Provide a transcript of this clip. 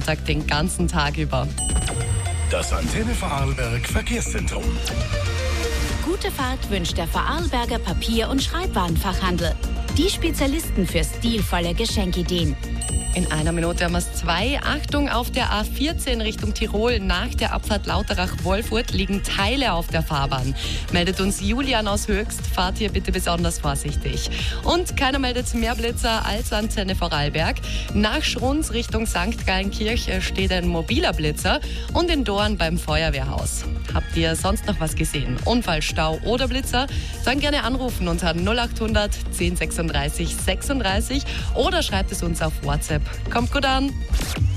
Sonntag den ganzen Tag über. Das Antenne Vorarlberg Verkehrszentrum. Gute Fahrt wünscht der Vorarlberger Papier- und Schreibwarenfachhandel. Die Spezialisten für stilvolle Geschenkideen. In einer Minute haben wir es 2. Achtung, auf der A14 Richtung Tirol nach der Abfahrt Lauterach-Wolfurt liegen Teile auf der Fahrbahn. Meldet uns Julian aus Höchst, fahrt hier bitte besonders vorsichtig. Und keiner meldet mehr Blitzer als Antenne Vorarlberg. Nach Schruns Richtung St. Gallenkirch steht ein mobiler Blitzer und in Dorn beim Feuerwehrhaus. Habt ihr sonst noch was gesehen? Unfall, Stau oder Blitzer? Dann gerne anrufen unter 0800 10 36 36 oder schreibt es uns auf WhatsApp. Kommt gut an!